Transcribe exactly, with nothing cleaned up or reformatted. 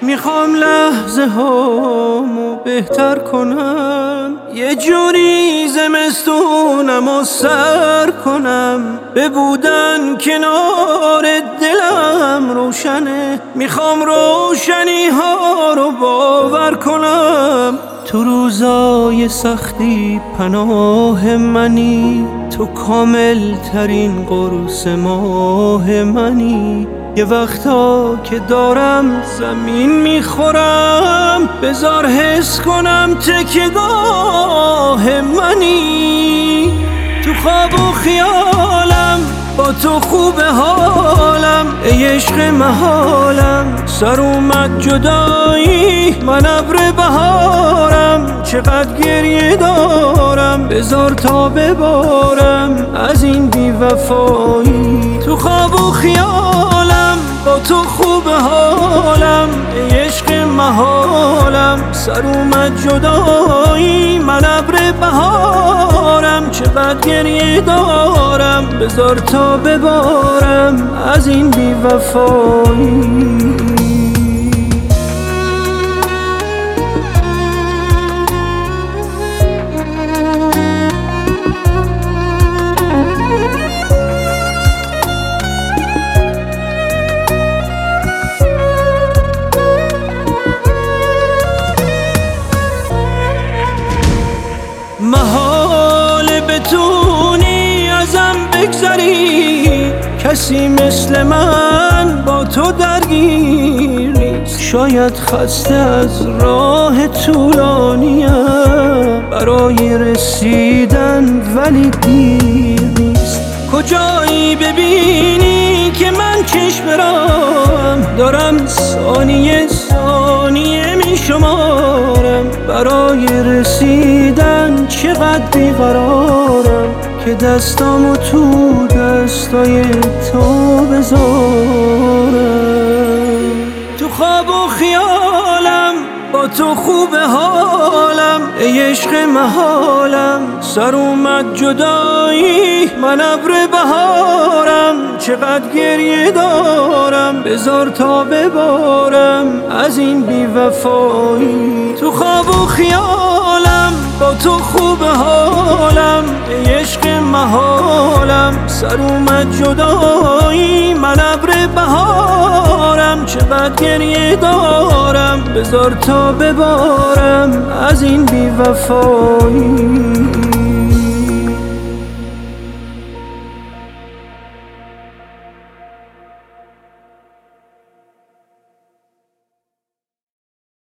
میخوام لحظه هامو بهتر کنم، یه جوری زمستونم و سر کنم، به بودن کنار دلم روشنه. میخوام روشنی ها رو باور کنم، تو روزای سختی پناه منی، تو کامل ترین قرص ماه منی. یه وقتا که دارم زمین میخورم، بذار حس کنم تکیه‌گاه منی. تو خواب و خیالم با تو خوب حالم، ای عشق محالم سر اومد جدایی، من ابر بهارم چقدر گریه دارم، بذار تا ببارم از این بی‌وفایی. تو خواب و خیالم با تو خوب حالم، ای عشق محالم سر اومد جدایی، من ابر بهارم چقدر گریه دارم، بذار تا ببارم از این بی‌وفایی. محال بتونی ازم بگذری، کسی مثل من با تو درگیر نیست. شاید خسته از راه طولانیم برای رسیدن، ولی دیر نیست. کجایی ببینی که من چشم برم، دارم ثانیه ثانیه می شمارم، برای رسیدن چقدر بیقرارم، که دستامو تو دستای تو بذارم. تو خواب و خیالم با تو خوب حالم، ای عشق محالم سر اومد جدایی، من ابر بهارم چقدر گریه دارم، بذار تا ببارم از این بی‌وفایی. تو خواب و خیالم با تو خوب حالم، ای عشق محالم سر اومد جدایی، من ابر بهارم چقدر گریه دارم، بذار تا ببارم از این بی‌وفایی.